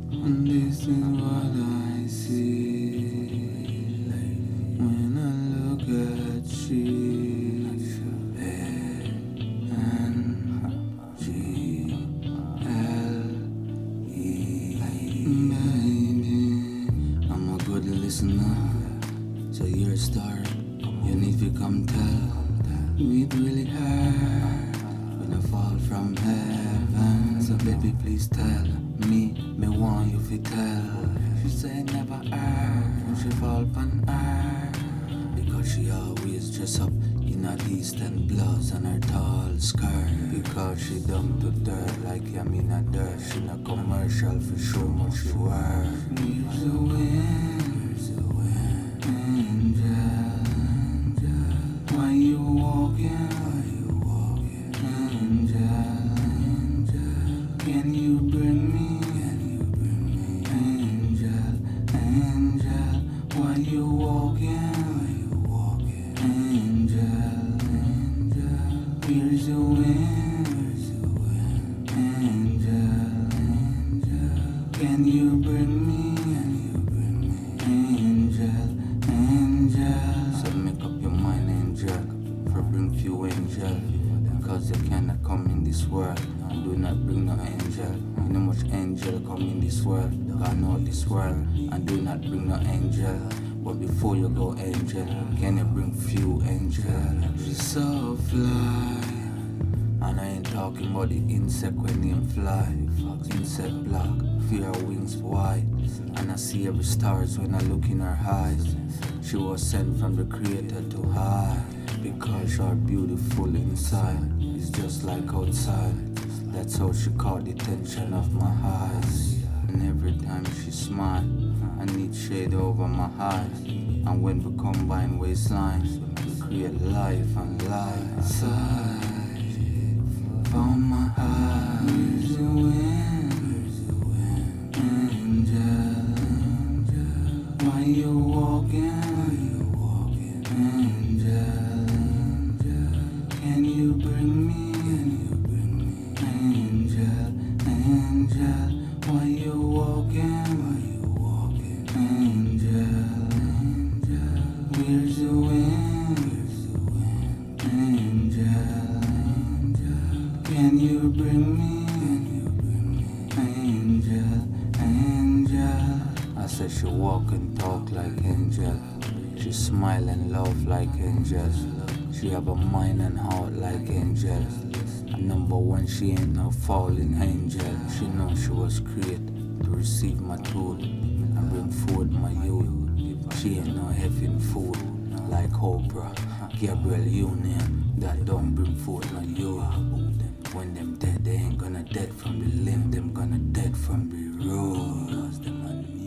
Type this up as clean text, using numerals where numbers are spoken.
And this is what I see when I look at She-N-G-L-E. Baby, I'm a good listener, so you're a star. You need to come tell. It really hurt when I fall from heaven. So baby, please tell me want you to tell. She say never heard when she fall from earth, because she always dress up in a decent blouse and her tall skirt. Because she dumb to dirt like I'm in a dirt. She not commercial for show much she worth. Here's the wind, angel. Why you walking, angel? Can you bring me, angel? Why you walking, angel? Here's the wind, angel. Can you bring me, angel? So make up your mind, angel, for bring few angel, because you cannot come in this world and do not bring no angel. You know much angel come in this world, God know this world and do not bring no angel. But before you go angel, can you bring few angel? She's so fly, and I ain't talking about the insect when they fly. Insect black, fear wings white, and I see every stars when I look in her eyes. She was sent from the creator to hide, because you're beautiful inside. It's just like outside. That's how she caught the attention of my eyes. And every time she smile, I need shade over my eyes. And when we combine waistlines, we create life and light. Side from my eyes, here's the wind, angel. Why you walking, angel? Can you bring me, angel? Why you walking, angel? Where's the wind, angel? Can you bring me, angel? I said she walk and talk like angel. She smile and love like angels. She have a mind and heart like angels. And number one, she ain't no fallen angel. She know she was created to receive my tool and bring forth my youth. She ain't no heaven fool like Oprah, Gabriel Union, that don't bring forth no youth. When them dead, they ain't gonna dead from the limb, them gonna dead from the road.